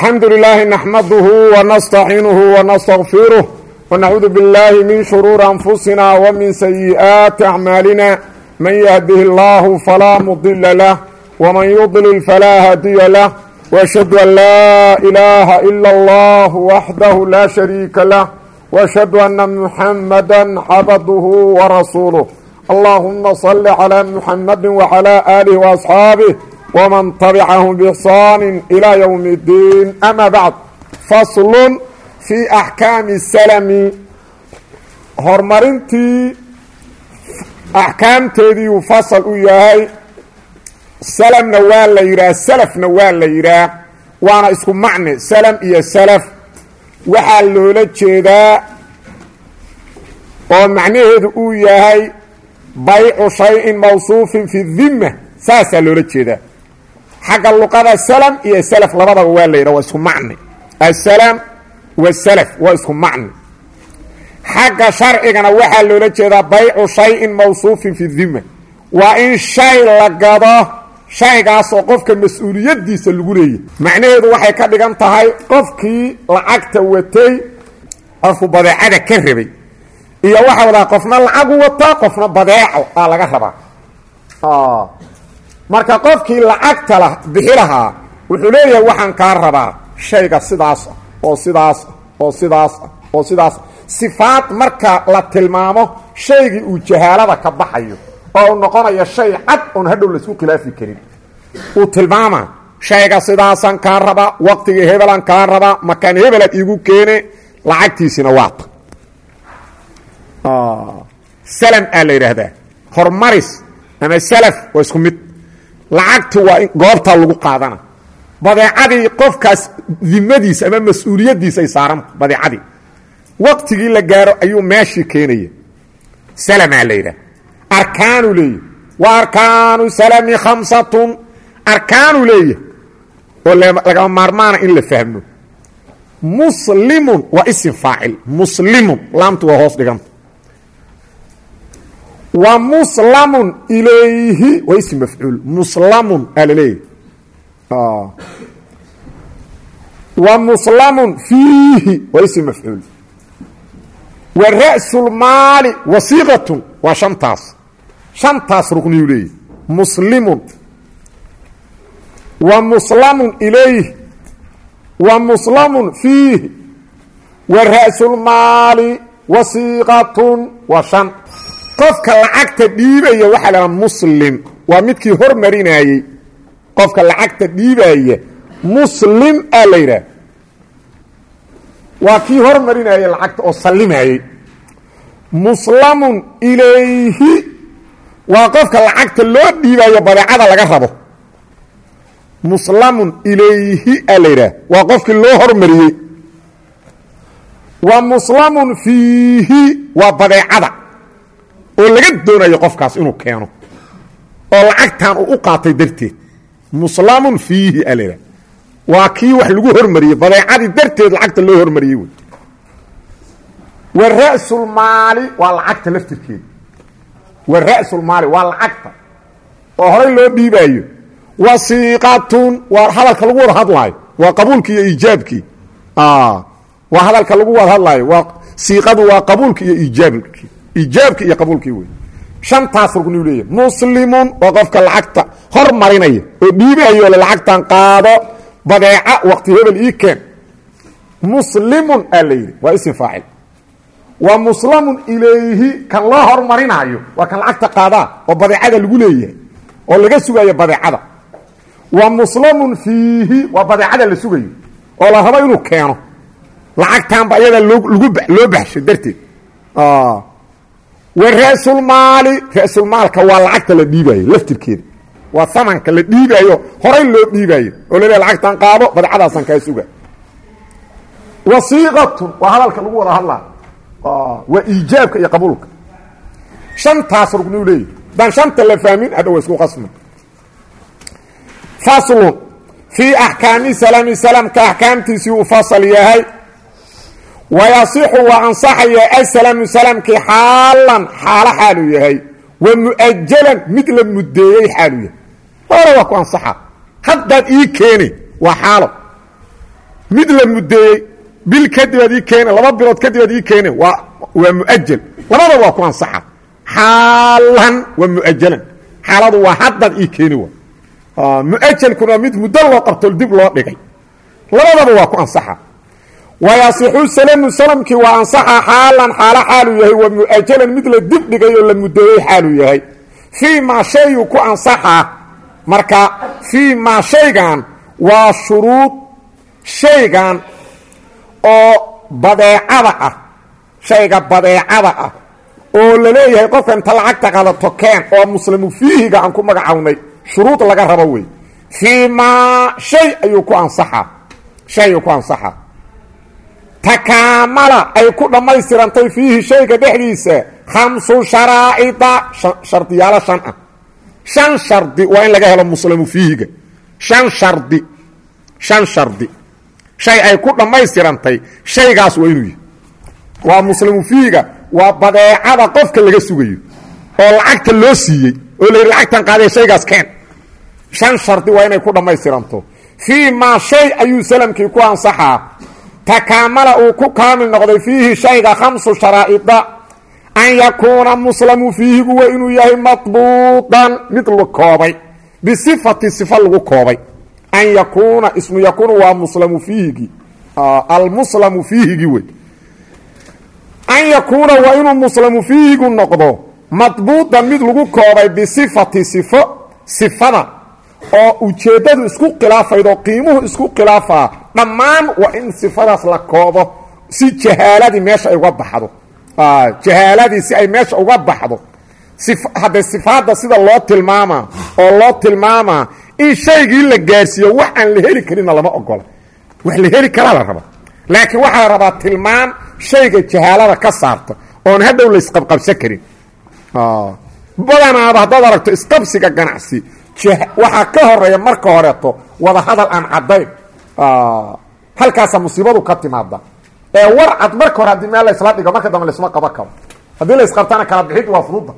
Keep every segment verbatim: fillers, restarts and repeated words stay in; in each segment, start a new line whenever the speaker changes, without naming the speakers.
الحمد لله نحمده ونستعينه ونستغفره ونعوذ بالله من شرور أنفسنا ومن سيئات أعمالنا من يهده الله فلا مضل له ومن يضلل فلا هادي له وأشهد أن لا إله إلا الله وحده لا شريك له وأشهد أن محمدا عبده ورسوله اللهم صل على محمد وعلى آله وأصحابه ومن تبعهم بإحسان إلى يوم الدين أما بعد فصل في أحكام السلم هرمرنتي أحكام تدي وفصل وياهي سلم نوال ليرا سلف نوال ليرا وانا اسكو معنى سلم إيا سلف وحالو لجيدا ومعنيه وياهي بيع شيء موصوف في الذمة ساسا لو لجيدا حق اللقاء السلام إيا السلف لبضا والليرا واسكو معني السلام والسلف واسكو معني حق شرعنا وحا لولا جيدا بيع شيء موصوف في الذمة وإن شيء لقضاه شيء قاسو قفك مسؤوليات دي سلقوليه معنى هذا وحي كدقان تهي قفكي لعقت وتي قفو بضيعة كربي إيا وحا ودا قفنا لعقو وطا قفنا بضيعه قال لقفبا آه marka qofkii lacagta la bixilaha wuxuu leeyahay waxaan ka rabaa shayga sidaas oo sidaas oo sidaas oo sidaas sifaat marka la tilmaamo shaygii uu jahaalada ka baxayo oo noqonayo shay cad oo hadhow la isku khilaafi karin uu tilmaama shayga sidaasan ka rabaa waqtiga hebelan ka rabaa makan hebel igu keene lacagtiisina waata ah salam alayraada hormaris ama salaf waa isku mid lacagtu waa in goobta lagu qaadana badeecadii qofkaas dimadiisa ama mas'uuliyadiisa ay saaran badeecadii waqtigii la gaaro ayuu meeshii keenaya salama leeyda arkaanu leey wa arkaanu salami khamsatun arkaanu leey oo laga maarmaana in la fahmo muslimun wa ism fa'il muslimun laamtu waa hoos dhigan ومسلم إليه واسم مفعول مسلم عليه آه. ومسلم فيه واسم مفعول والرأس المال وصيغة وشنطاس شنطاس ركن إليه مسلم ومسلم إليه ومسلم فيه والرأس المال وصيغة وشنطاس qofka lacagta dhiibaya waxa la muslim waa midkii hormarinayay qofka lacagta dhiibaya muslim alayra waa kii hormarinayay lacagta oo salimayay muslamun ilayhi waa qofka lacagta loo dhiibayo badeecada laga rabo muslamun ilayhi alayra waa qofkii loo hormariyay wa muslamun fiihi waa badeecada oo laga doonayo qofkaas inuu keeno oo lacagtan uu u qaatay darteed muslamun fiihi alira waa kii wax lagu hormariyay badeecadii darteed lacagta loo hormariyay way waraasul maali waa lacagta laftirkeeda waraasul maali waa lacagta oo hore loo dhiibayo wasiqatun waa hadalka lagu wada hadlaayo waa qabuulkii iyo ijaabkii ah waa hadalka lagu wada hadlaayo waa siiqadu waa qabuulkii iyo ijaabkii ijaabki iyo qabuulkii way shantaas rugnu leeyahay muslimun waa qofka lacagta hormarinaya oo dhiibayo lacagtan qaado badeeca waqti hebel ii keen muslimun alayhi waa ism faa'il wa muslimun ilayhi kan loo hormarinayo waa kan lacagta qaada oo badeecada lagu leeyahay oo laga sugayo badeecada wa muslimun fiihi waa badeecada la sugayo oo la rabo inuu keeno lacagtan ba iyada lagu loo baxshay darteed ah ورأس المال رأس المال كوا لعقت لديباي لفتر كده وثمن كلا ديبايو هوري لو ديبايو ولله لعقت ان قادو بدعداسن كاي سوغا وصيغه وهلالك لو ودا هلا اه وايجابك يا قبولك شنتاس ركنو لي دان شنت لا فاهمين هذا واسكو قسم فاصل في احكام سلام سلام كاحكام تسي فصل ياهي ويصح وانصح يا السلام سلام كي حالا حال حاله يهي ومؤجلا مثل المديي حاله ولا وكو انصحه حدد اي كيني وحاله mid la mudeeyey bil kadib aad ii keene laba bilood kadib aad ii keene waa waa muajal labada waa ku ansaxa xaalan waa muajalan xaaladu waa haddaad ii keeni wa muajalkuna mid muddo loo qabto dib loo dhigay labadaba waa ku ansaxa wayasixu salamu salamkii waa ansaxa xaalan xaalo xaaluu yahay waa muajalan mid la dib dhigay oo la mudeeyey xaaluu yahay fii maa shayuu ku ansaxa marka fii maa shaygan waa shuruud shaygan oo badeecada ah shayga badeecada ah oo la leeyahay qofka inta lacagta qaadato keen oo muslimu fiihiga aan ku magacawnay shuruud laga rabo wey fii maa shay ayuu ku ansaxaa shay ayuu ku ansaxaa takaamala ay ku dhammaystirantay fiihi shayga dhexdiisa khamsu sharaa'ida shardiyaalo shan ah shan shardi waa in laga helo muslimu fiihiga shan shardi shan shardi shay ay ku dhammaystirantay shaygaas waa inuu yahay waa muslimu fiihiga waa badeecada qofka laga sugayo oo lacagta loo siiyey oo la yidhi lacagtan qaadee shaygaas keen shan shardi waa inay ku dhammaystiranto fii maa shay ayuu salamkii ku ansaxaa takaamala uu ku kaamil noqday fiihi shayga khamsu sharaa'ida an yakuuna muslamu fiihigu waa inuu yahay madbuudan mid la koobay bisifati sifa lagu koobay an yakuuna ismu yakuunu waa muslamu fiihigi almuslamu fiihigi wey an yakuuna waa inuu muslamu fiihigu noqdo madbuudan mid lagu koobay bisifati sifo sifada oo ujeeddadu isku khilaafaydo qiimuhu isku khilaafaa dhammaan waa in sifadaas la koobo si jahaaladii meesha ay uga baxdo jahaaladii si ay meesha uga baxdo haddee sifaadda sida loo tilmaamaa oo loo tilmaamaa in shaygii la gaarsiiyo wax aan la heli karinna lama ogola wax la heli karaa la rabaa laakiin waxaa la rabaa tilmaan shayga jahaalada ka saarta oon hadhow la isqabqabsan karin badanaaba haddaad aragto isqabsiga ganacsi waxaa ka horeeya marka horeeto wada hadal aan caddayn halkaasaa musiibadu ka timaada ee war cad marka hore haddii meel laysla dhigo marka dambe laysma qaban karo haddii la isqabtana kala bixid waa furuudda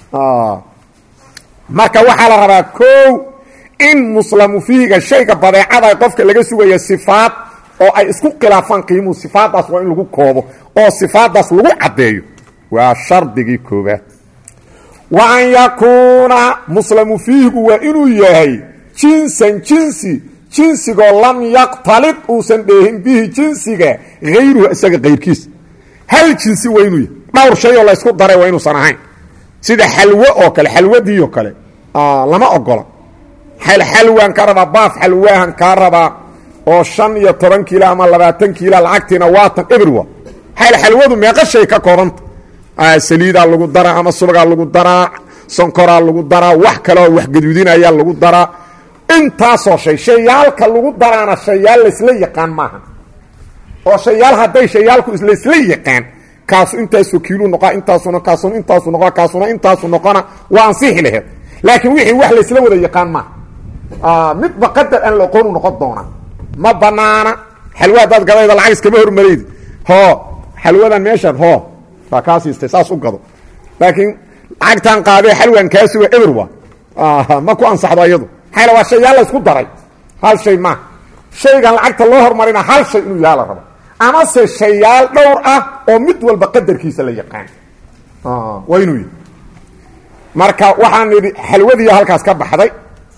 marka waxaa la rabaa kow in muslamu fiihiga shayga badeecada qofka laga sugaya sifaad oo ay isku khilaafaan qiimuhu sifaadaas waa in lagu koobo oo sifaadaas lagu caddeeyo waa shardigii koobaad wa an yakuuna muslamu fiihigu waa inuu yahay jinsan jinsi jinsigoo lam yaqtalid uusan dheehin bihi jinsiga hayruhu isaga kayrkiisa hal jinsi waa inuu yahay dhowr shay oo laysku daray waa inuusan ahayn sida xalwo oo kale xalwadii oo kale lama ogola xalwaan kaa rabaa baaf xalwaahan kaa rabaa oo shan iyo toban kiilo ama labaatan kiilo lacagtiina waatan eberwa xalwadu meeqa shay ka koobanta saliidaa lagu daraa ama subagaa lagu daraa sonkoraa lagu daraa wax kaleoo wax gaduudinayaa lagu daraa intaasoo shay shayaalka lagu daraana shayaal laysla yaqaan maaha oo shayaal hadday shayaalku laysla yaqaan kaasu intaasoo kiiluu noqaa intaasuna kaasuna intaasu noqo kaasuna intaasu noqona waa ansixi laheed laakiin wixii wax laysla wada yaqaan maaha midba qadar aan la aqoonu noqon doona ma banaana xalwa hadaad gadayda lacag iskama hormaraydi hoo xalwadan meeshan hoo baa kaa siistay saas u gado laakiin lacagtaan qaadee xalwan kaa suga eber wa ma ku ansaxdo iyadu xayla waa shayaal la isku daray hal shay maaha shaygan lacagta loo hormarina hal shay inuu yaha la rabo amase shayaal dhowr ah oo mid walba qadarkiisa la yaqaan waa inuu yihi marka waxaan idhi xalwadii halkaas ka baxday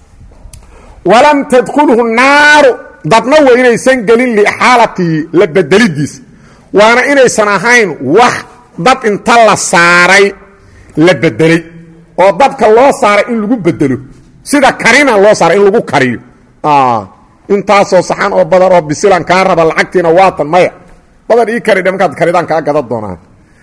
walam tadkulhu naaru dadna waa inaysan gelin liixaalatihi la bedelidiisa waana inaysan ahayn wax dad inta la saaray la bedelay oo dadka loo saaray in lagu bedelo sida karina loo saaray in lagu kariyo intaasoo saxan oo badan oo bisilan kaa raba lacagtiina waatan maya badan ii kari markaad karidaan kaa gadan doonaan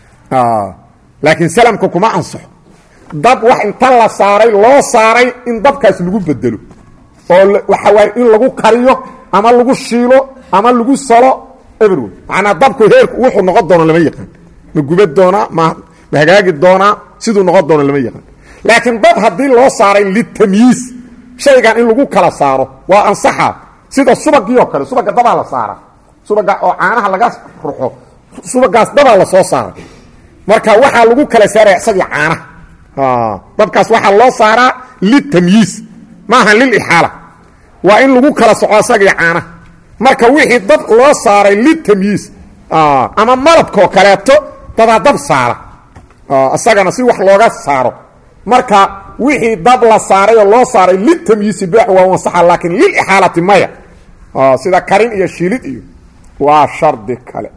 laakiin salamka kuma ansaxo dad wax inta la saaray loo saaray in dabkaas lagu bedelo oo waxa waay in lagu kariyo ama lagu shiilo ama lagu salo everyway macnaa dabku heerku wuxuu noqon doono lama yaqaan ma gubad doonaa ma ma hagaagi doonaa siduu noqon doono lama yaqaan laakiin dad haddii loo saaray litamyiis shaygan in lagu kala saaro waa ansaxa sida subagii oo kale subaga dabaa la saara subaga oo caanaha laga ruxo subagaas dabaa la soo saaray marka waxaa lagu kala saaray isagii caanaha dabkaas waxaa loo saaraa litamyiis maaha lilixaala waa in lagu kala soco isagii caanaha marka wixii dab loo saaray litamyiis ama malabkoo kaleeto dadaa dab saara isagana si wax looga saaro marka wixii dab la saaray oo loo saaray litamyiisi beecu waa ansaxa laakiin lilixaalati maya sida karin iyo shiilid iyo waa shardi kale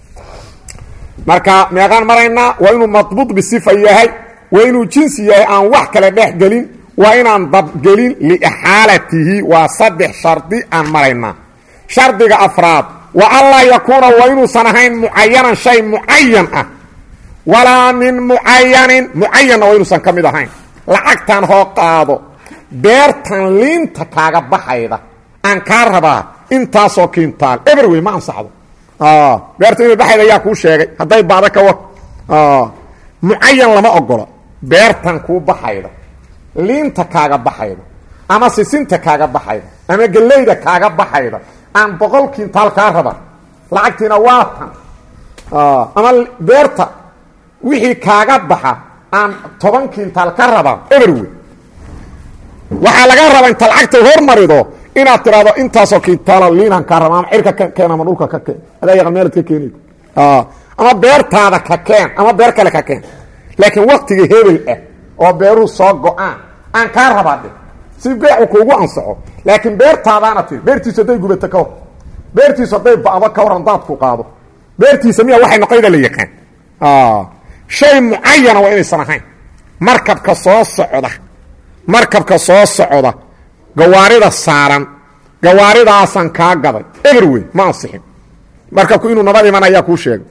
marka meeqaan maraynaa waa inuu madbuud bisifa yahay waa inuu jinsi yahay aan wax kale dhex gelin waa inaan dabgelin liixaalatihi waa saddex shardi aan maraynaa shardiga afraad wa anlaa yakuuna waa inuusan ahayn mucayanan shay mucayan ah walaa min mucayanin mucayanna waa inuusan ka mid ahayn lacagtan hoo qaado beertan liinta kaaga baxayda aan kaa rabaa intaasoo kiintaal eber wey ma ansaxdo beerta inay baxayda ayaa kuu sheegay hadday baada ka war mucayan lama ogola beertan kuu baxayda liinta kaaga baxayda ama sisinta kaaga baxayda ama geleyda kaaga baxayda aan boqol kiintaal kaa raba lacagtiina waa tan ama beerta wixii kaaga baxa aan toban kiintaal ka rabaa eber wey waxaa laga rabaa inta lacagta hormarido inaad tiraahdo intaasoo kiintaala liinaan kaa raba ama cirka ka keen ama dhulka ka keen adaa yaqan meelad ka keeni ama beertaada ka keen ama beer kale ka keen laakiin waktiga hebel ah oo beeruhu soo go-aan aan kaa rabaa dhe si beecu kuugu ansaxo laakiin beertaadaana tiri beertiisu hadday gubato ka hor beertiisu hadday ba'do ka hor andaad ku qaado beertiisa miya waxay noqoyda la yaqaan shay mucayana waa inaysan ahayn markabka soo socda markabka soo socda gawaarida saaran gawaaridaasan kaa gaday eber wey ma ansixin markabku inuu nabad iman ayaa kuu sheegay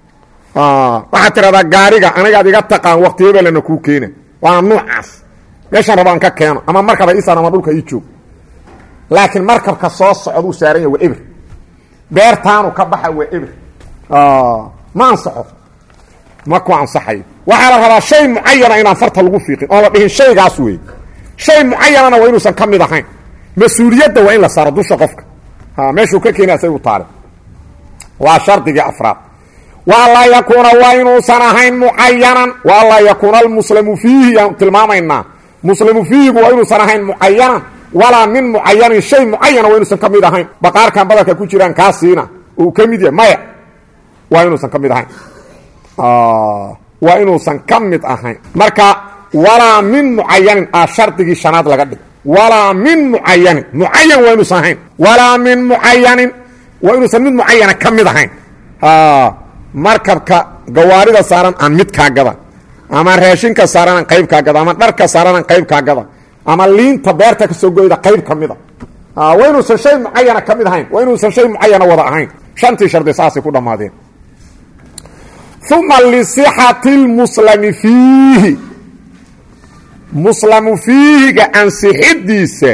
waxaad tiradaa gaariga anigaad iga taqaan wakti hebelana kuu keena waana nuucaas meeshaan rabaan ka keeno ama markaba isaan ama dhulka ii joog laakiin markabka soo socduu saaran yahay waa eber beertaanu ka baxa waa eber ma ansaxo ma ku ansaxayo waxaa la rabaa shay mucayana inaan farta lagu fiiqin oon la dhihin shaygaas wey shay mucayanana waa inuusan ka mid ahayn mas-uuliyadda waa in la saaro dusha qofka meeshuu ka keena say u taale waa shardigii afraad wa anlaa yakuuna waa inuusan ahayn mucayanan wa anlaa yakuuna almuslamu fiihi yaan tilmaamaynaa muslimu fiihigu waa inuusan ahayn mucayanan walaa min mucayanin shay mucayana waa inuusan ka mid ahayn baqaarkan badalka ku jiraan kaa siina uu ka mid yahay maya waa inuusan ka mid ahayn waa inuusan ka mid ahayn marka walaa min mucayanin a shardigii shanaad laga dhig walaa min mucayanin mucayan waa inuusan ahayn walaa min mucayanin waa inuusan mid mucayana ka mid ahayn markabka gawaarida saaran aan mid kaa gada ama raashinka saaran aan qayb kaa gada ama dharka saaran aan qayb kaa gada ama liinta beerta ka soo goyda qayb ka mida waa inuusan shay mucayana ka mid ahayn waa inuusan shay mucayana wada ahayn shantii shardi saasay ku dhammaadeen uma lisixati lmuslami fiihi muslamu fiihiga ansixidiisa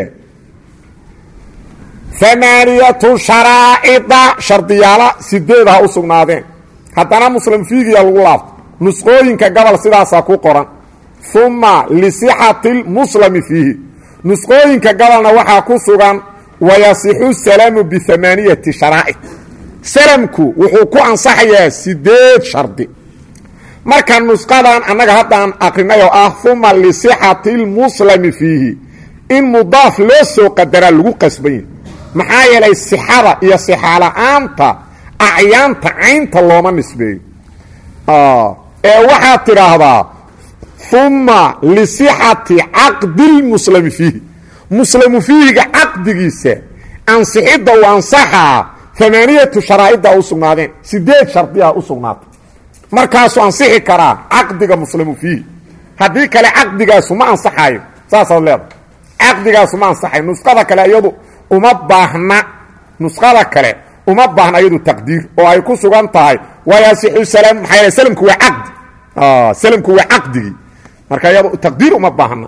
amaaniyatu sharaa'ida shardiyaala sideedaha u sugnaadeen haddana muslim fiigiya lagu laabto nusqooyinka gobol sidaasaa ku qoran uma lisixati lmuslami fiihi nusqooyinka gobolna waxaa ku sugan wayasixu salaamu biamaaniyati sharaa'id salamku wuxuu ku ansaxayaa sideed shardi marka nusqadan annaga haddaan aqrinay oo ah uma lisixati lmuslami fiihi in mudaaf loo soo qadaraa lagu qasban yahi maxaa yeelay sixada iyo sixala-aanta acyaanta caynta looma nisbeeyo ee waxaad tidhaahdaa uma lisixati caqdi lmuslami fiihi muslamu fiihiga caqdigiisa ansixidda uu ansaxaa amaaniyatu sharaa'idda u sugnaadeen sideed shardiyaha u sugnaatay markaasuu ansixi karaa caqdiga muslimu fiihi haddii kale caqdigaasu ma ansaxayo saasaad leedahay caqdigaasu ma ansaxayo nusqada kale iyadu uma baahna nusqada kale uma baahna iyadu taqdiir oo ay ku sugan tahay wayasixu salaam maxaa yeele salamku waa caqdi salamku waa caqdigii marka iyadu taqdiir uma baahna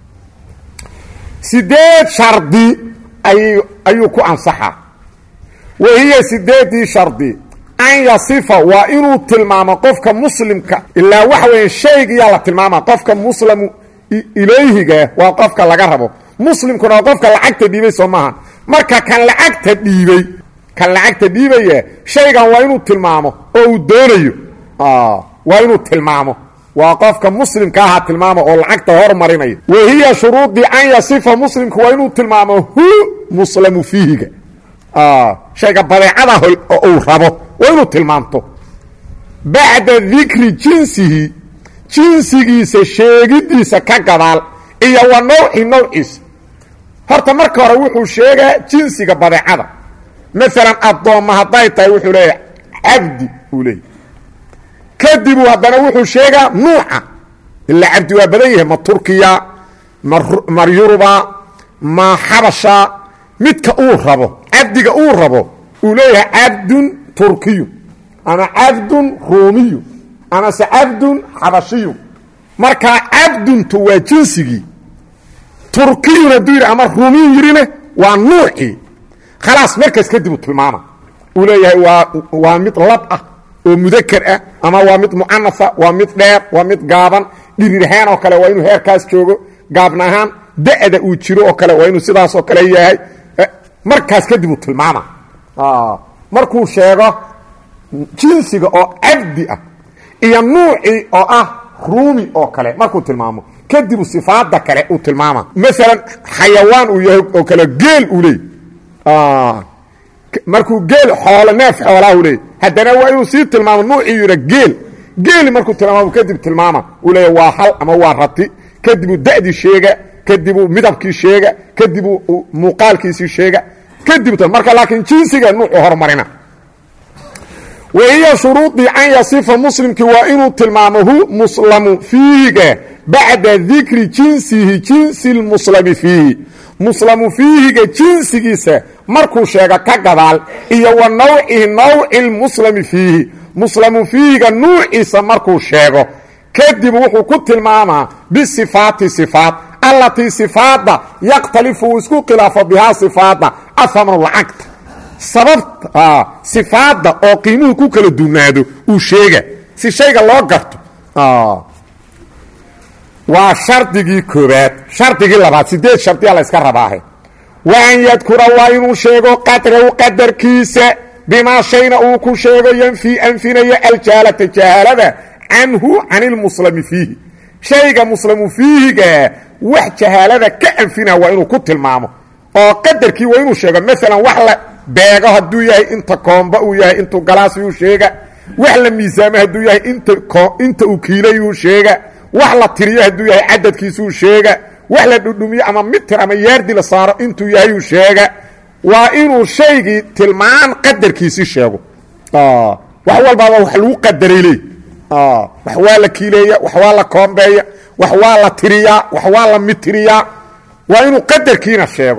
sideed shardi ay ayuu ku ansaxaa wahiya sideedii shardi an yasifa waa inuu tilmaamo qofka muslimka ilaa waxa weya shaygiyaa la tilmaama qofka muslamu ilayhiga waa qofka laga rabo muslimkuna waa qofka lacagta dhiibay soo maaha marka kan lacagta dhiibay kan lacagta dhiibaya shaygan waa inuu tilmaamo oo uu doonayo waa inuu tilmaamo waa qofka muslimka ahaa tilmaamo oo lacagta hormarinaya wahiya shuruudii an yasifa muslimku waa inuu tilmaamo hu muslamu fiihiga shayga badeecada oo uu rabo waa inuu tilmaamto bacda dikri jinsihi jinsigiisa sheegidiisa ka gadaal iyo wa nawci nawciisa horta marka hore wuxuu sheegaa jinsiga badeecada maalan addoomma hadday tahay wuxuu leeyahay cabdi uu leeyahy kadibu haddana wuxuu sheegaa nuuca ilaa cabdi waa badan yahay ma turkiya ma yuruba ma xabasha midka uu rabo cabdiga uu rabo uu leeyahay cabdun turkiyu ama cabdun ruumiyu ama se cabdun xabashiyu markaa cabduntu waa jinsigii turkiyun hadduu yidhi ama ruumiyu yidhine waa nuucii khalaas markaas kadib u tilmaama uu leeyahay waa waa mid lab ah oo mudakar ah ama waa mid mucanasa waa mid dheer waa mid gaaban dhirirhaan oo kale waa inuu heerkaas joogo gaabna ahaan da'da uu jiro oo kale waa inuu sidaas oo kale yahay markaas kadib u tilmaama markuu sheego jinsiga oo cabdi ah iyo nuucii oo ah ruumi oo kale markuu tilmaamo kadibu sifaada kale uu tilmaama maalan xayawaan uu yahay oo kale geel uu leey markuu geel xoolo neef xoolaa uu leey haddana waa inuu sii tilmaamo nuucii yira geel geeli markuu tilmaamo kadib tilmaama uu leeyahay waa hal ama waa rati kadibu da'dii sheega kadibu midabkii sheega kadibu muuqaalkiisii sheega kadib marka laakiin jinsiga nuucu hormarina wahiya shuruudii an yasifa muslimkii waa inuu tilmaamo hu muslamu fiihiga bacda dikri jinsihi jinsi lmuslami fiihi muslamu fiihiga jinsigiisa markuu sheego ka gadaal iyo wa nawcihi nawci lmuslami fiihi muslamu fiihiga nuuciisa markuu sheego kadib wuxuu ku tilmaamaa bisifaati sifaat allatii sifaadda yakhtalifu uu isku khilaafo bihaa sifaadda ahamnu lacagta sababta sifaadda oo qiimuhu ku kala dunaado uu sheega si shayga loo garto waa shardigii koobaad shardigii labaad sideed shardiya la yska rabaahe wa an yadkura waa inuu sheego qadrahu qadarkiisa bimaa shayna uu ku sheego yanfii anfinaya aljaalata jahaalada canhu can ilmuslami fiihi shayga muslamu fiihiga wax jahaalada ka anfina waa inuu ku tilmaamo oo qadarkii waa inuu sheego maalan wax la beego hadduu yahay inta koomba uu yahay intuu galaasiyuu sheega wax la miisaamo hadduu yahay inta inta uu kiilayuu sheega wax la tiriyo hadduu yahay cadadkiisuu sheega wax la dhudhumiyo ama mitir ama yaardi la saaro intuu yahayuu sheega waa inuu shaygii tilmaan qadarkiisii sheego wax walbaaba wax lagu qadaray leey wax waa la kiileeya wax waa la koombeeya wax waa la tiriyaa wax waa la mitiriyaa waa inuu qadarkiina sheego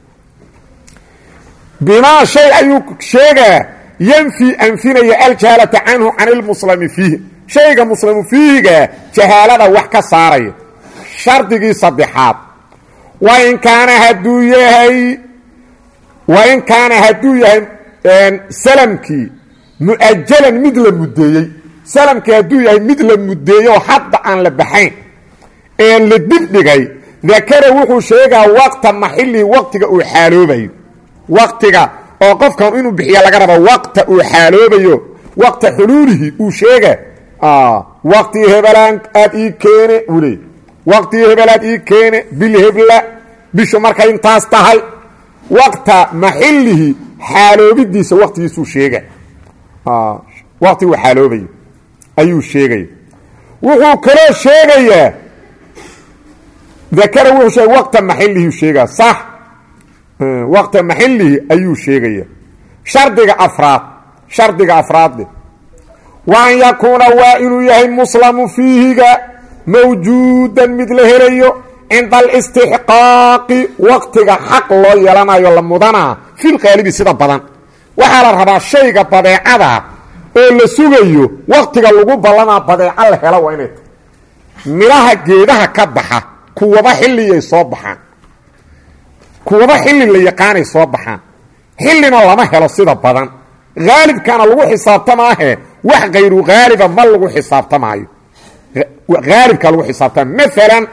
bimaa shay ayuu sheegaa yanfii anfinaya aljahaalata canhu can ilmuslami fiihi shayga muslamu fiihiga jahaalada wax ka saaraya shardigii saddexaad wain kaana hadduu yahay wain kaana hadduu yahay salamkii mu'ajalan mid la muddeeyey salamkii hadduu yahay mid la muddeeyo hadda aan la baxayn ee la dibdhigay dakara wuxuu sheegaa waqta maxilii waqtiga uu xaaloobayo waqtiga oo qofkan inuu bixiya laga rabo waqta uu xaaloobayo waqta xuluulihi uu sheega waqtii hebelaan aad ii keene uu leey waqtii hebelaad ii keene bil hebla bishu markay intaas tahay waqta maxilihi xaaloobidiisa waqtigiisuu sheega waqti uu xaaloobayo ayuu sheegaya wuxuu kaloo sheegayaa dakara wuxuu sheegay waqta maxilihi sheegaa sax waqta maxilihi ayuu sheegaya shardiga afraad shardiga afraadde wa an yakuuna waa inuu yahay muslamu fiihiga mawjuudan mid la helayo cinda alistixqaaqi waqtiga xaq loo yeelanayo la mudanaa filqaalibi sida badan waxaa la rabaa shayga badeecada oo la sugayo waqtiga lagu ballanaa badeeco la helo waa inay tahay midhaha geedaha ka baxa kuwaba xilliyay soo baxaan kuwaba xilli la yaqaanay soo baxaan xillina lama helo sida badan haalibkaana lagu xisaabtamaahe wax kayru haaliba ma lagu xisaabtamaayo haalibkaa lagu xisaabtama maalan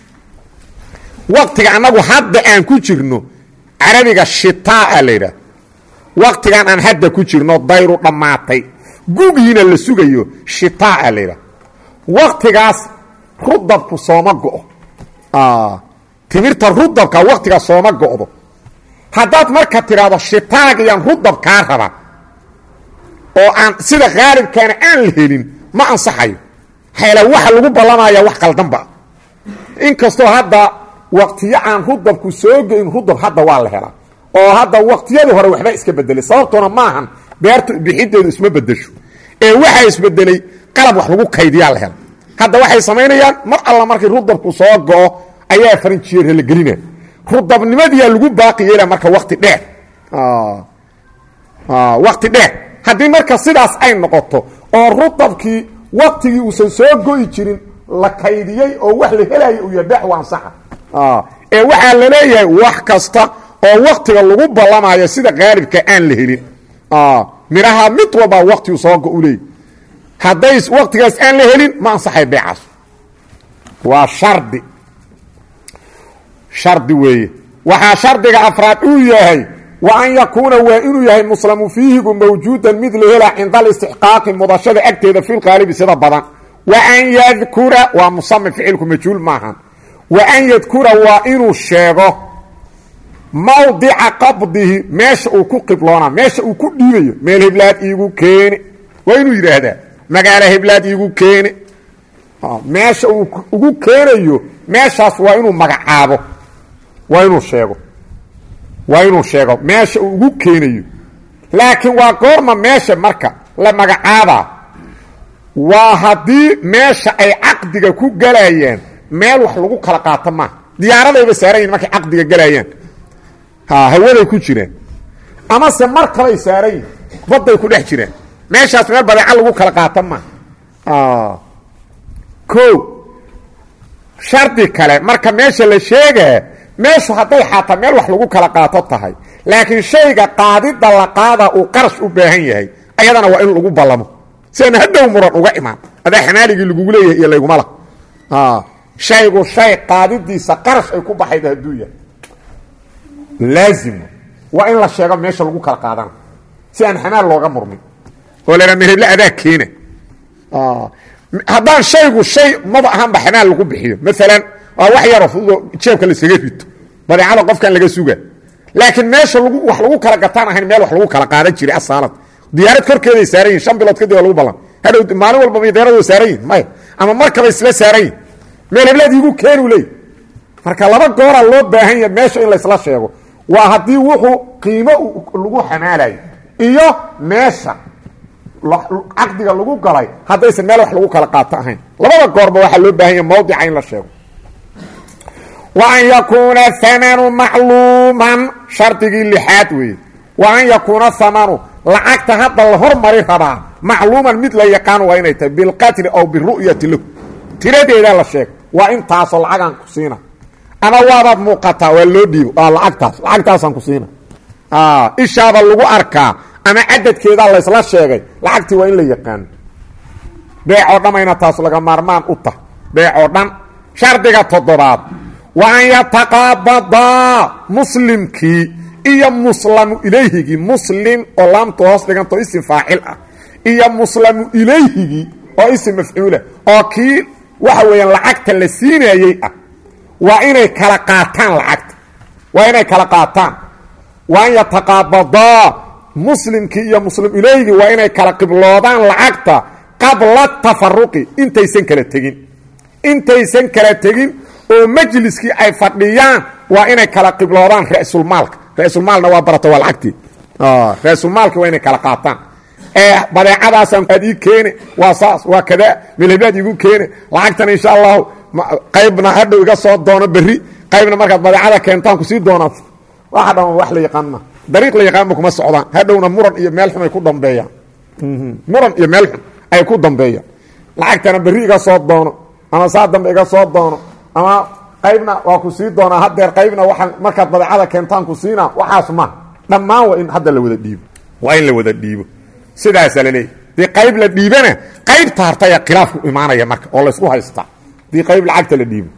waqtiga annagu hadda aan ku jirno carabiga shitaa la yidhaah waqtigan aan hadda ku jirno dayru dhammaatay gugiina la sugayo shitaa la yidhaah waqtigaas rudabku sooma go'o timirta rudabka waqtigaas sooma go'do haddaad marka tidhaahdo shitaagiyaan rudab kaa raba oo aan sida qaalibkaana aan la helin ma ansaxayo hayla waxa lagu ballamaya wax qaldanba inkastoo hadda waqtiyo aan rudabku soo geyn rudab hadda waa la helaa oo hadda waqtiyadii hore waxba iska bedelay sababtuna maahan beertu bixideedu isma bedesho ee waxa isbedelay qalab wax lagu kaydiyaa la helo hadda waxay samaynayaan mar alla markii rudabku soo goo ayaa faranjiyeer la gelinaa rudabnimadii lagu baaqi yeelaa marka waqti dheer ah ah waqti dheer haddii marka sidaas ay noqoto oo rudabkii waqtigii uusan soo go'i jirin la kaydiyey oo wax la helayo uu yahay waan sax ah ee waxa la leeyahay wax kasta oo waqtiga lagu ballamayo sida qaalibka aan la helin ah miraha mid walba waqti uu soo go'ulay haday waqtigaas aan la helin ma ansaxay beecas waa shardi shardi weeye waxa shardiga afraad uu yahay wa an yakuna wa inuu yahay muslimu fiihi mawjuudan mid la hela inda istihqaaq mudashada agteeda fil qalib sida badan wa an yadhkura wa musamma fi'ilku majhul maahan wa an yadhkura wa inuu sheego mawdi'a qabdihi meesha uu ku qibloona meesha uu ku dhiibayo meel heblaad iigu keeni waa inuu yiraahdaa magaala heblaad iigu keeni meesha uu ugu keenayo meeshaas waa inuu magacaabo waa inuu sheego waa inuu sheego meesha uu ugu keenayo laakiin waa goorma meesha marka la magacaaba waa haddii meesha ay caqdiga ku galayaan meel wax lagu kala qaato ma diyaaradayba saarayn markay caqdiga galayaan ha hawaday ku jireen ama se mar kale saarayn baday ku dhex jireen meeshaas meel badeeca lagu kala qaato ma ah ko shardi kale marka meesha la sheegay meesha haday xataa meel wax lagu kala qaato tahay laakiin shayga qaadida la qaada uu qarash u baahan yahay ayadana waa in lagu ballamo seen hadhow muran uga imaan ada xanaaligi lagu leeyahay iyo leeguma la ah shaygu shay qaadidiisa qarash ay ku baxayda haduuya laazim waa in la sheego meesha lagu kala qaadana si aan xanaal looga murmin oo leeyahay meherla adaa keena ah haddaan shaygu shay maba ahanba xanaal lagu bixiyo maalan waa wax yar oo jeebka la saga rito badeecada qofkan laga suga laakiin meesha lagu wax lagu kala gataan ahayn meel wax lagu kala qaadan jiray asaalad diyaarad korkeeda saareen shan bilood kadib lagu balan hada maalin walba diyaaradu saareen may ama markaba isla saareen meel heblaadiigu keenu leey marka laba goor loo baahan yahay meesha in la isla sheego waa hadii wuxuu qiimo lagu xamaalayo iyo meesha caqdiga lagu galay hadaysan meel wax lagu kala qaato ahayn labada goorba waxa loo baahan yahay mawdica in la sheego wa an yakuna thamanu ma'luman shartigi lixaad weey wa an yakuna thamanu lacagta hadda la hormari rabaa ma'luman mid la yaqaan waa inay tahay bil qatl aw bi ru'yati lahu tiradeeda la sheeg waa intaas oo lacagan ku siina ama waaba muuqata waa loo dhiibo waa lacagtaas lacagtaasan ku siina ah ishaaba lagu arkaa ama cadadkeeda la isla sheegay lacagtii waa in la yaqaan beeco dhamayna taas laga maarmaan u tahay beeco dhan shardiga toddobaad wa an yataqabada muslimki iyo muslamu ilayhi muslim oo laamto hoos dhiganto isim faacil ah iyo muslamu ilayhi oo isim mafcuula oo kii waxa weeyaan lacagta la siinayay ah waa inay kala qaataan lacagta waa inay kala qaataan wa an yataqabada muslimki iyo muslim ilayhi waa inay kala qibloodaan lacagta qabla tafarruqi intaysan kala tagin intaysan kala tagin oo majliski ay fadhiyaan waa inay kala qibloodaan ra'sul maalka ra'sul maalna waa barata waa lacagti ah ra'sul maalka waa inay kala qaataan ee badeecadaasan adii keene waa saas waa kada milibad igu keene lacagtan insha Allah qaybna hadhow iga soo doono bari qaybna markaad badeecada keentaan ku sii doonaa waxa dhan wax la yaqaan ma dariiq la yaqaan kuma socdaan hadhowna muran iyo meel xun ay ku dambeeyaan muran iyo meel xun ay ku dambeeyaan lacagtana bari iga soo doono ama saa dambe iga soo doono ama qaybna waa ku sii doonaa hadeer qaybna waxa markaad badeecada keentaan ku siina waxaas ma dhamaan waa in hadda la wada dhiibo waa in la wada dhiibo sidaas la leeyahay di qayb la dhiibana qayb taartaya khilaafku imaanaya marka oo la isku haysta di qayb lacagta la dhiibo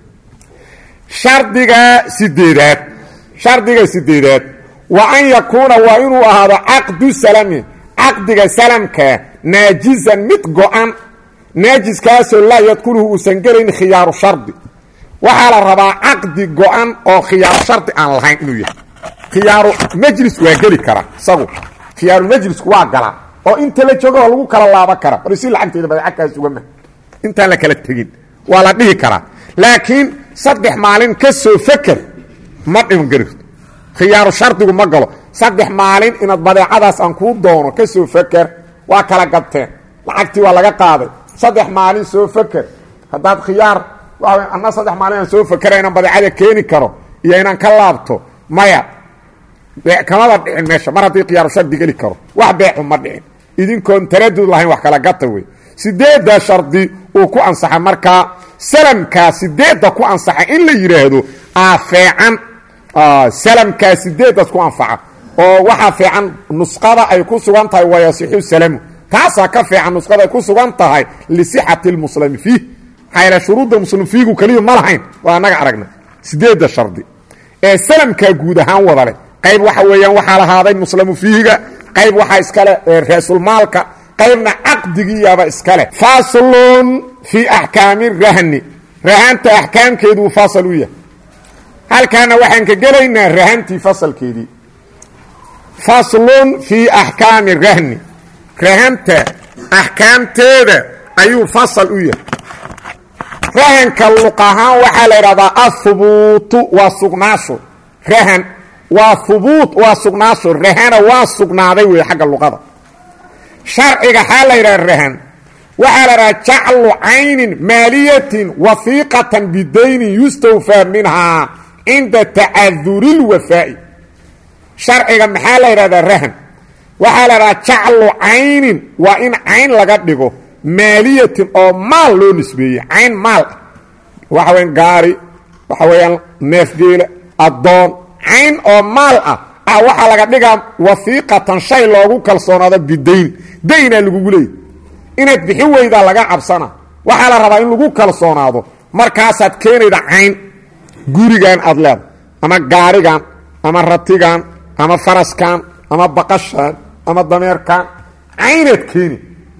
shardiga sideedaad shardiga sideedaad wa an yakuna wa inuu ahaado aqdu salami aqdiga salamka naajizan mid go'an naajiskaasoo laa yadkuluhu uusan gelayn khiyaaru shardi waxaa la rabaa caqdi go'an oo khiyaaru shardi aan lahayn inuu yahay khiyaaru majlis waa geli kara isagu khiyaaru majlisku waa gala oo inta la joogo lagu kala laaban kara warisi lacagteeda badeecad kaas uga ma inta la kala tagin waa la dhihi karaa laakiin saddex maalin ka soo fakar ma dhiman garto khiyaaru shardigu ma galo saddex maalin inaad badeecadaas aan ku doono ka soo fakar waa kala gadteen lacagtii waa laga qaaday saddex maalin soo fakar hadaad khiyaar waa anna saddex maalin aan soo fakara inaan badeecada keeni karo iyo inaan ka laabto maya beec kamada dhicin meesha mar haddii khiyaaru shardi geli karo wax beecu ma dhicin idinkoon taradud lahayn wax kala gata wey sideedda shardi uu ku ansaxa markaa salamkaa sideedda ku ansaxa in la yidhaahdo aa feecan salamkaa sideeddaas ku anfaca oo waxaa fiican nusqada ay ku sugan tahay wayasixu salamu taasaa ka fiican nusqada ay ku sugan tahay lisixati lmuslimi fiih maxaa shuruudda muslim fiigu keliya ma lahayn waa annaga aragna sideedda shardi ee salamkaa guud ahaan wada leh qayb waxa weeyaan waxaa lahaaday muslamu fiihiga qayb waxaa iskale raasulmaalka qaybna caqdigiiyaaba iskale faslun fii axkaami rahni rahanta axkaamkeeduu fasal u yahay halkaana waxaan ka gelaynaa rahantii fasalkeedii faslun fii axkaami rahni rahanta axkaamteeda ayuu fasal u yahay rahanka luq ahaan waxaa la idhahdaa ahubuutu waa sugnaasho rahan waa hubuut waa sugnaasho rahana waa sugnaaday wey xagga luqada sharciga xaa la yidhaha rahan waxaa la idhaha jaclu caynin maaliyatin wahiiqatan bidaynin yustawfaa minhaa cinda tacaduri lwafaa'i sharciga maxaa la yidhahdaa rahan waxaa la idhaha jaclu caynin waa in cayn laga dhigo maaliyatin oo maal loo nisbeeyey cayn maal ah waxa weyaan gaari waxa weeyaan neefgeela addoon cayn oo maal ah ah waxaa laga dhigaa wahiiqatan shay loogu kalsoonaado bidayn daynaa lagugu leeyay inaad bixin weydaa laga cabsana waxaa la rabaa in lagu kalsoonaado markaasaad keenayda cayn gurigan aad leeda ama gaarigan ama ratigan ama faraskan ama baqashan ama dameerkan caynaad keeni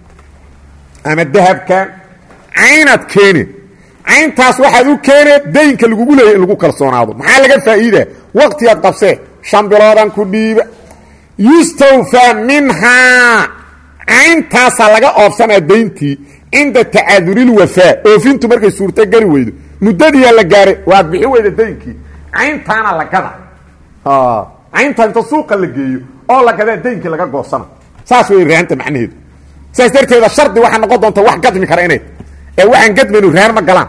ama dahabkan caynaad keeni cayntaas waxaad u keenee daynka lagugu leeyay in lagu kalsoonaado maxaa laga faa'iidaa waqtigaad qabsee shan biloodan ku dhiiba yustawfaa minhaa cayntaasaa laga oobsanaa dayntii cinda tacadulilwafaa oofintu markay suurto geli weydo muddadiiyaa la gaaray waad bixi weyda daynkii cayntaana la gada cayntaa inta suuqa la geeyo oo la gadaa daynkii laga goosana saas wey rahanta macnaheedu saas darteeda shardi waxaa noqon doonta wax gadmi kara inay ee waxaan gadmaynu rahan ma galaan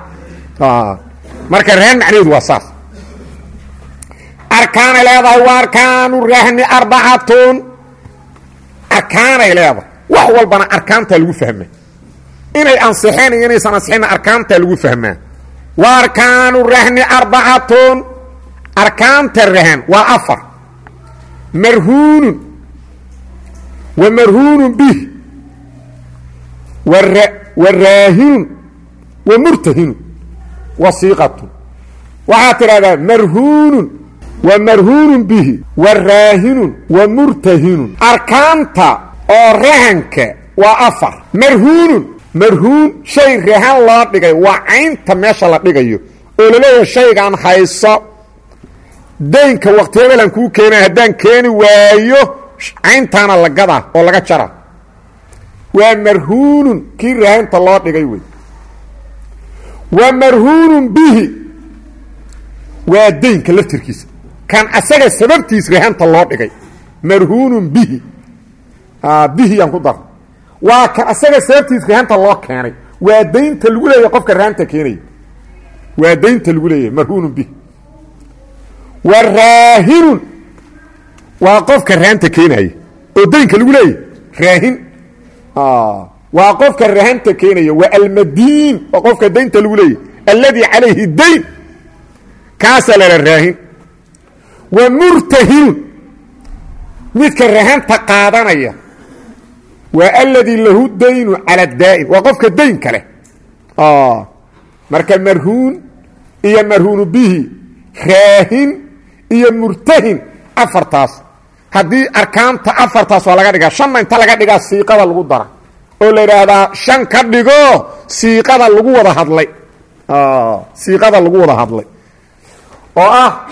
marka rahan macnaheedu waa saas arkaanay leedahay waa arkaanu rahni arbacatun arkaanay leedahay wax walbana arkaantaa lagu fahmaa inay ansixeen iyo inaysan ansixinna arkaantaa lagu fahmaa waa arkaanu rahni arbacatun arkaanta rahan waa afar marhuunun wa marhuunun bih wa raahinun wa murtahinun wasiiqatun waxaad tidhahdaa marhuunun wa marhuunun bihi wa raahinun wa murtahinun arkaanta oo rahanka waa afar marhuunun marhuun shay rahan loo dhigay waa caynta meesha la dhigayo oo laleeyahay shaygaan hayso daynka waqti hebelan kuu keenaa haddaan keeni waayo cayntaana la gadaa oo laga jara waa marhuunun kii rahanta loo dhigay wey wa marhuunun bihi waa daynka laftirkiisa kan asaga sababtiis rahanta loo dhigay marhuunun bihi bihi yaan ku dar waa kan asaga sababtiis rahanta loo keenay waa daynta lagu leeyahay qofka rahanta keenaya waa daynta lagu leeyahay marhuunun bihi wa raahinun waa qofka rahanta keenaya oo daynka lagu leeyahay raahin waa qofka rahanta keenaya waa almadiin waa qofka daynta lagu leeyahay alladii calayhi dayn kaasaa lala raahin wa murtahinun midka rahanta qaadanaya waa alladii lahu daynu cala daa'in waa qofka daynka leh marka marhuun iyo marhuunu bihi raahin iyo murtahin afartaas haddii arkaanta afartaas waa laga dhigaa shanna inta laga dhigaa siiqada lagu dara oo la yidhaahdaa shan ka dhigo siiqada lagu wada hadlay siiqada lagu wada hadlay oo ah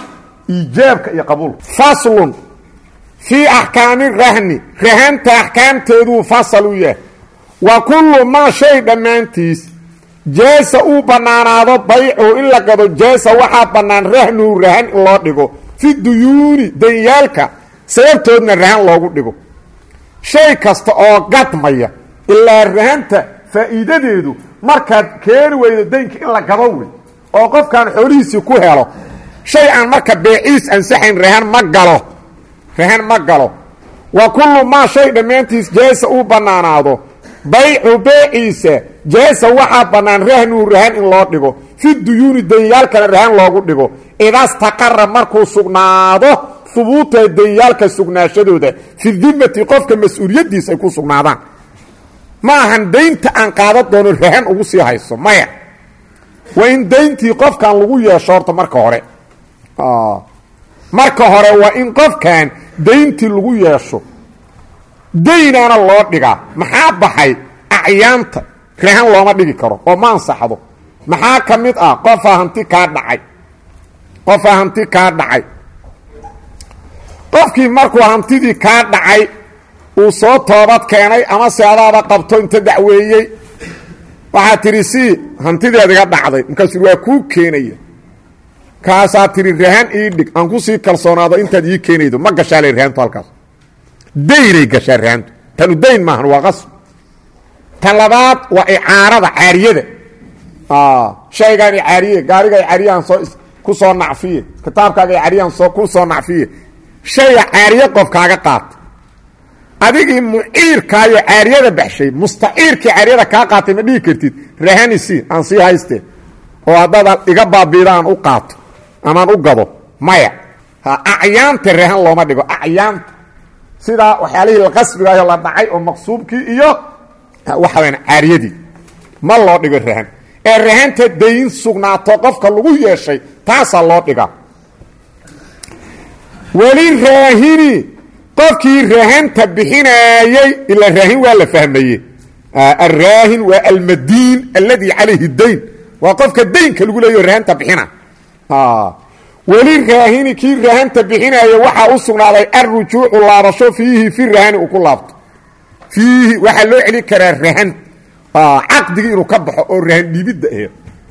iijaabka iyo qabuulka faslun fii axkaami rahni rahanta axkaamteeduu fasal u yahay wa kullu maa shay dhammaantiis jaasa uu bannaanaado baycuhu in la gado jaasa waxaa bannaan rahnuhu rahan in loo dhigo fi duyuuni danyaalka sababtoodna rahan loogu dhigo shay kasta oo gadmaya ilaa rahanta faa'iidadeedu markaad keeni weydo daynka in la gado wey oo qofkaan xoolihiisii ku helo shay aan marka beeciis ansaxayn rahan ma galo rahan ma galo wa kullu maa shay dhammaantiis jaasa uu bannaanaado baycu beeciisa jaasa waxaa bannaan rahnuhu rahan in loo dhigo fi duyuuni danyaalkana rahan loogu dhigo idastaqara markuu sugnaado hubuuta danyaalka sugnaashadooda fi dimati qofka mas-uuliyaddiisa ay ku sugnaadaan ma ahan daynta aan qaadan doono rahan ugu sii hayso maya waa in dayntii qofkan lagu yeesho horta marka hore marka hore waa in qofkan dayntii lagu yeesho daynaana loo dhigaa maxaa baxay acyaanta rahan looma dhigi karo oo ma ansaxdo maxaa ka mid ah qofaa hanti kaa dhacay qofaa hanti kaa dhacay qofkii markuu hantidii kaa dhacay uu soo toobad keenay ama se adaaba qabto inta dacweeyey waxaa tidhi sii hantideed iga dhacday markaasuu waa kuu keenaya kaasaa tidhi rahan ii dhig aan ku sii kalsoonaado intaad ii keenaydo ma gashaalay rahantu halkaas daynay gashaa rahantu tanu dayn maahan waa qasb tan labaad waa icaarada caariyada shaygaan icaariye gaariga icaariyaan soo ku soo nacfiye kitaabkaaga icaariyaan soo ku soo nacfiye shayga caariye qof kaaga qaata adigii muciirkaayo caariyada baxshay mustaciirkii caariyada kaa qaatay ma dhigi kartid rahanisi aan sii haystee oo haddaad iga baabiida aan u qaato amaan u gado maya acyaanta rahan looma dhigo acyaanta sidaa waxyaalihii la qasbigaayo la dhacay oo maqsuubkii iyo waxa weyaan caariyadii ma loo dhigo rahan ee rahanta dayn sugnaato qofka lagu yeeshay taasaa loo dhigaa weli raahini qofkii rahanta bixinaayey ila raahin waa la fahmaye alraahin waa almadiin aladi calayhi dayn waa qofka daynka lagu leeyo rahanta bixina weli raahini kii rahanta bixinaayo waxaa u sugnaaday alrujuucu laabasho fiihi fi rahani uu ku laabto fiihi waxaa loo celi karaa rahan caqdigii inuu ka baxo oo rahan dhiibidda aheed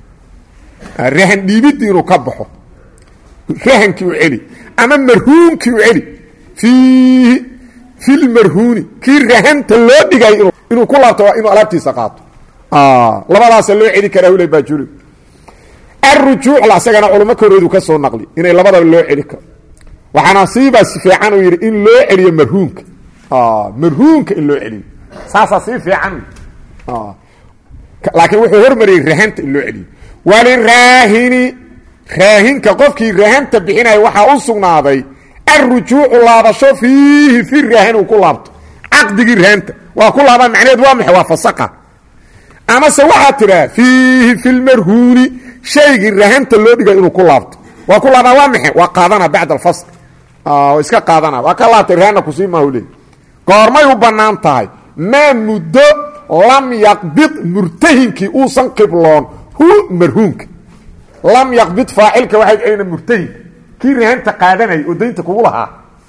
rahan dhiibidda inuu ka baxo rahankii u celi ama marhuunkii u celi fiihi fi lmarhuuni kii rahanta loo dhigay inuu ku laabto waa inuu alaabtiisa qaato labadaasa loo celi karaa huley baajuri alrujuucla isagana culamo koroodu ka soo naqli inay labadaba loo celi karo waxaana siibaas fiican uu yidhi in loo celiyo marhuunka marhuunka in loo celiyo saasaa sii fiican laakiin wuxuu hormariyey rahanta in loo celiyo waliraahini raahinka qofkii rahanta bixinaya waxaa u sugnaaday alrujuucu laabasho fiihi fi raahin uu ku laabto caqdigii rahanta waa ku laabaa macneed waa maxay waa fasaqa amase waxaa tidhaa fiihi fi lmarhuuni shaygii rahanta loo dhigay inuu ku laabto waa ku laabaa waa maxay waa qaadana bacda alfasl iska qaadana waa ka laabtay rahanna kusii maahule goormay u bannaan tahay maa muddo lam yaqbid murtahinkii uusan qibloon hu marhuunka lam yaqbid faacilka waxay celina murtahinka kii rahanta qaadanayay oo daynta kugu lahaa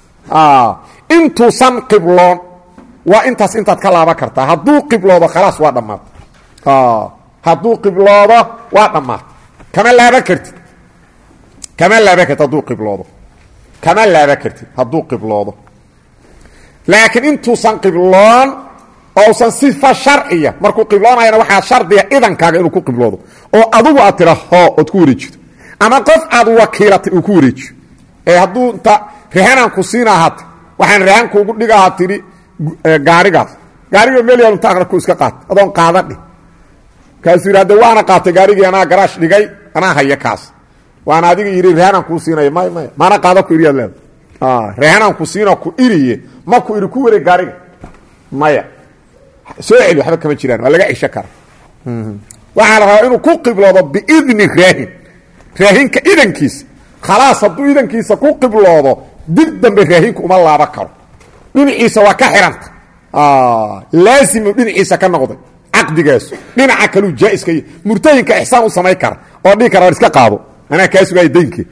intuusan qibloon waa intaas intaad ka laaban kartaa hadduu qibloodo khalaas waa dhammaata hadduu qibloodo waa dhammaata kama laaban kartid kama laaban kartid hadduu qibloodo kama laaban kartid hadduu qibloodo laakiin intuusan qibloon ousan sifa sharciya markuu qibloonayana waxaa shardiga idankaaga inuu ku qibloodo oo adugu aad tira hoo ood ku wareejido ama qof aad wakiilatay uu ku wareejiyo ee hadduu inta rahanaan ku siinaa hata waxaan rahan kuugu dhigaha tidhi gaarigaas gaariga meel inta aqra ku iska qaat adoon qaada dhih kaasuu yidhi hadde waana qaatay gaarigii anaa garaash dhigay anaa haya kaas waana adiga yidhi rahanaan kuu siinaya may maya maana qaada ku iriyaad leeda rahanaan ku siinoo ku iriye ma ku iri ku wareeg gaariga maya soo celi waxba kama jiraan waa laga cisho kara waxaa la rabaa inuu ku qibloodo biidni raahin raahinka idankiisa khalaas hadduu idankiisa ku qibloodo dib dambe raahinku uma laaban karo dhinaciisa waa ka xiranta laasimu dhinaciisa ka noqday caqdigaasu dhinaca kaluu jaa-iska y murtahinka ixsaan u samayn kara oo dhihi kara war iska qaado anaa kaa sugaaya daynke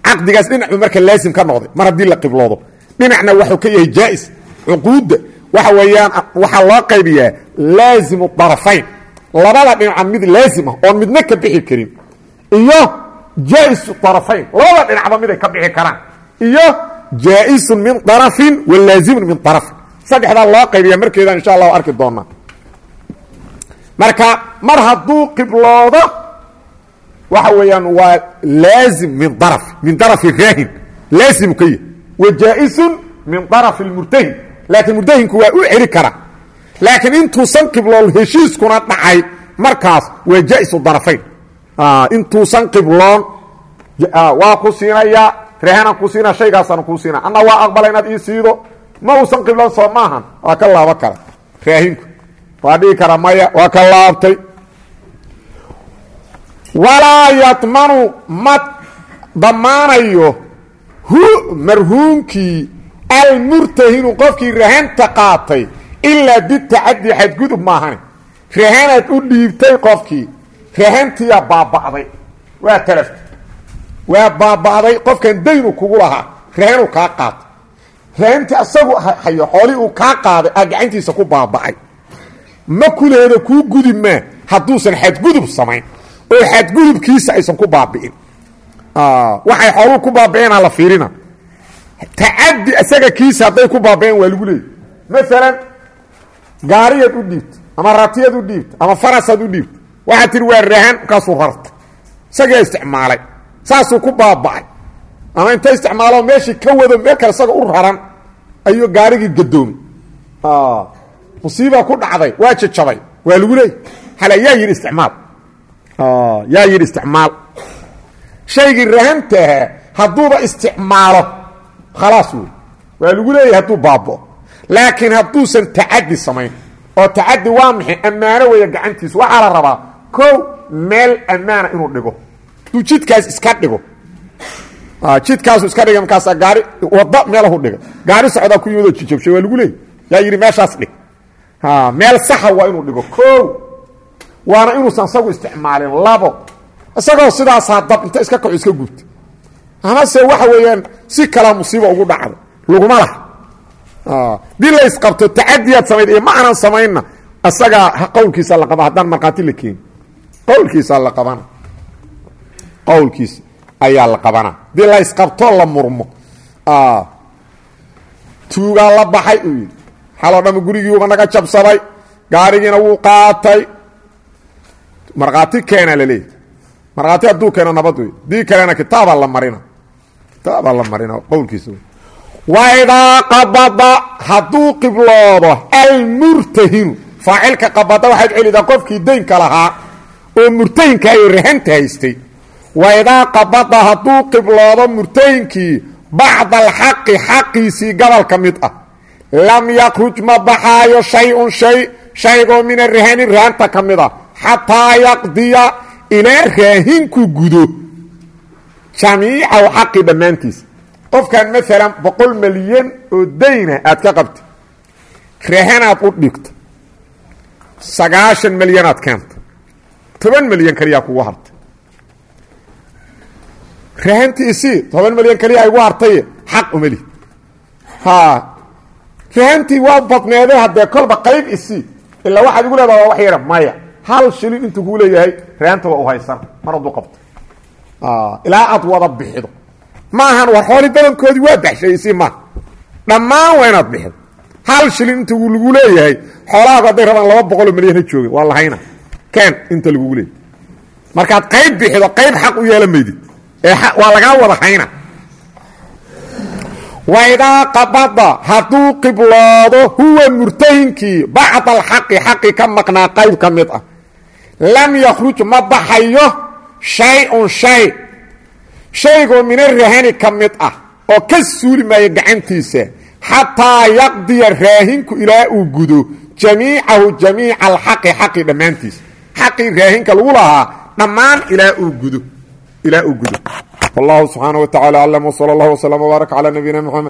caqdigaas dhinacu marka laazim ka noqday mar haddii la qibloodo dhinacna wuxuu ka yahay jaa'is cuquudda waxa weeyaan waxaa loo qaybiyaa laazimu darafayn labada dhinaca mid laazim ah oon midna ka bixi karin iyo jaa'isu darafayn labada dhinacba mid ay ka bixi karaan iyo jaa'isun min darafin wa laazimun min darafin saddexdaa loo qaybiyaa markeedaan insha allah arki doonaa marka mar hadduu qibloodo waxa weeyaan waa laazim min daraf min darafi raahin laazimu ka yahy wa jaa'isun min darafi lmurtahin laakiin murtahinku waa u celi kara laakiin intuusan qibloon heshiiskuna dhacay markaas waa jaa'isu darafayn intuusan qibloon waa ku siinayaa reehanaan ku siinaa shaygaasaan kuu siinaa anna waa aqbala inaad ii siido ma uusan qibloon soo maahan waa ka laabo kara raahinku waa dhihi kara maya waa ka laabtay walaa yadmanu ma damaanayo hu marhuumkii almurtahinu qofkii rahanta qaatay ilaa bitacadi xadgudub maahane rahanaad u dhiibtay qofkii rahantiyaa baaba'day waa talafta waa baaba'day qofkan daynu kugu lahaa rahanu kaa qaatay rahantii asagu hayo xoolii uu kaa qaaday aa gacantiisa ku baaba'ay ma kuleeda kuu gudi maa hadduusan xadgudub samayn oo xadgudubkiisa aysan ku baabi'in waxay xooluhu ku baabi'eenaa la fiirina tacadi isaga kiisa hadday ku baabi'een waa lagu leeyay maalan gaariyaad u dhiibta ama ratiyaad u dhiibta ama farasaad u dhiibta waxaad tihi waa rahan markaasuu rarta isagaa isticmaalay saasuu ku baaba'ay ama inta isticmaalo meeshii ka wado meel kale isaga u raran ayuu gaarigii gadoomay musiibaa ku dhacday waa jajabay waa lagu leeyay hala yaa yidhi isticmaal yaa yidhi isticmaal shaygii rahantaha hadduuba isticmaalo khalaas wey waa lagu leeyahay hadduu baaba'o laakiin hadduusan tacadi samayn oo tacadi waa maxay ammaano weeya gacantiisa waxaa la rabaa kow meel ammaana inuu dhigo hadduu jidkaas iska dhigo jidkaasu iska dhiga markaasaa gaari wadda meelahu dhiga gaari socdaa ku yimid oo jijabshay waa lagu leeyay yaa yidhi meeshaas dhig meel saxa waa inuu dhigo kow waana inuusan isagu isticmaalin labo isagoo sidaasaa dab inta iska kaco iska gubta amase waxa weeyaan si kalaa musiiba ugu dhacda laguma laha dii la isqabto tacadiyaad samayd iyo ma aanan samaynna isagaa qowlkiisa la qaba haddaan markhaati la keeni qowlkiisa la qabana qowlkiisa ayaa la qabana dii la isqabto la murmo tuugaa la baxay uu yidhi xaloo dhama gurigiiuba naga jabsaday gaarigiina wuu qaatay markhaati keena la leeyahy markhaati hadduu keeno nabad wey dii kalena kitaabaa la marina kitaabaa la marina qowlkiisa wey waidaa qabada hadduu qibloodo almurtahinu faacilka qabada waxaad celidaa qofkii daynka lahaa oo murtahinka ayo rahanta haystay waidaa qabada hadduu qibloodo murtahinkii bacda alxaqi xaqiisii gobol ka mid ah lam yakruj ma baxaayo shay-un shay shaygoo min arahani rahanta ka mid ah xataa yaqdiya ilaa raahinku gudo jamiicahu xaqi dhammaantiisa qofkan maalan boqol milyan oo dayna aad ka qabta rahanaad u dhigta sagaashan milyanaad keenta toban milyan kaliyaa kugu hartay rahantiisii toban milyan kaliyaa igu hartaye xaq umeli ha rahantii waa badneeday haddee kolba qayb isii ilaa waxaad igu leedaha waa wax yara maya hal shilin intuu kuu leeyahay rahanta waa u haysan mar hadduu qabto ilaa aad wada bixido maahan war xooli badankoodii waa baxshaysii maaha dhammaan waa inaad bixido hal shilin intuu lagu leeyahay xoolahaagu hadday rabaan laba boqoloo milyan ha joogin waa lahayna keen inta lagugu leeyahy markaad qayb bixido qayb xaq u yeelan maydid ee waa lagaa wada hayna waidaa qabada hadduu qibloodo huwa murtahinkii bacda alxaqi xaqi ka maqnaa qayb ka mid ah lam yakruj ma baxayo shay-un shay shaygoo mina rahani ka mid ah oo ka suuli maayo gacantiisa xataa yaqdiya raahinku ilaa uu gudo jamiicahu jamiica alxaqi xaqi dhammaantiisa xaqii raahinka lagu lahaa dhammaan ilaa uu gudo ilaa uu gudo wallahu subxaanaه wa tacala aclam wsala اllah wslm wbaarak calى nabiyina mxamed